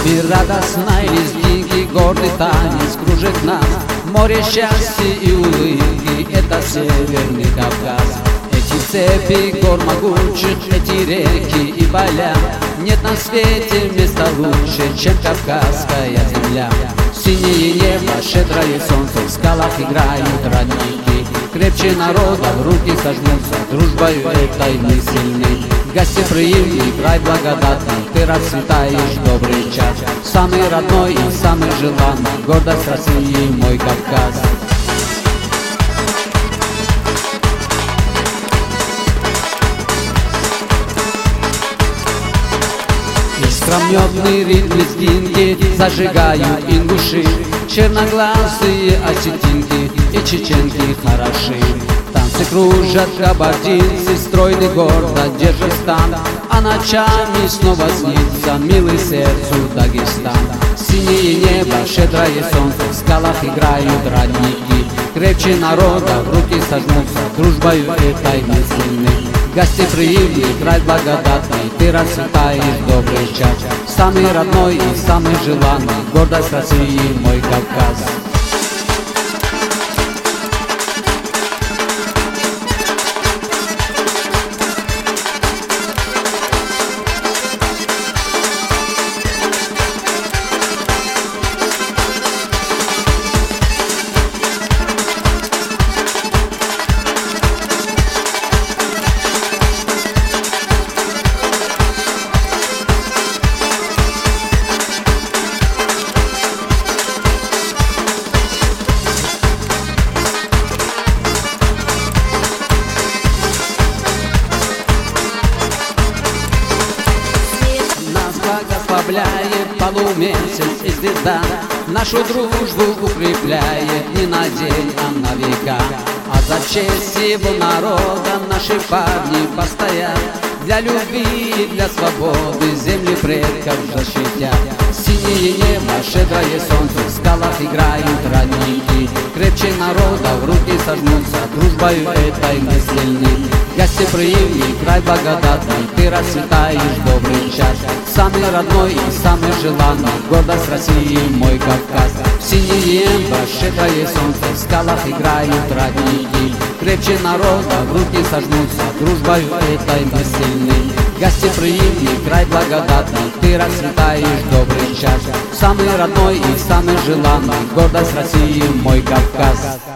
Мир радостной лезгинки, гордый танец кружит нас. Море счастья и улыбки — это Северный Кавказ. Эти цепи гор могучих, эти реки и поля. Нет на свете места лучше, чем Кавказская земля. Синее небо, щедрое солнце, в скалах играют родники. Крепче народа в руки сожмутся, дружбою этой мы сильны. Гостеприимный, край благодатный, ты расцветаешь добрый час. Самый родной и самый желанный, гордость России мой Кавказ. Искрометный ритм лезгинки зажигают ингуши. Черноглазые осетинки и чеченки хороши. Танцы кружат кабардинцы, стройный гордо держат стан. А ночами снова снится милый сердцу Дагестан. Синее небо, щедрое солнце, в скалах играют родники. Крепче народа в руки сожмутся, дружбою этой мы сильны. Гостеприимный, край благодатный, ты расцветаешь добрый час. Самый родной и самый желанный, гордость России мой Кавказ. Благословляет полумесяц и звезда, нашу дружбу укрепляет не на день, а на века. А за честь его народа наши парни постоят, для любви и для свободы земли предков защитят. Синее небо, щедрое солнце, в скалах играют родники. Крепче народа в руки сожмутся, дружбою этой мы сильны. Гостеприимный, край благодатный, ты расцветаешь добрый час. Самый родной и самый желанный, гордость России мой Кавказ. Синее небо, щедрое солнце, в скалах играют родники. Крепче народа в руки сожмутся, дружбою этой мы сильны. Гостеприимный, край благодатный, ты расцветаешь добрый час. Самый родной и самый желанный, гордость России мой Кавказ.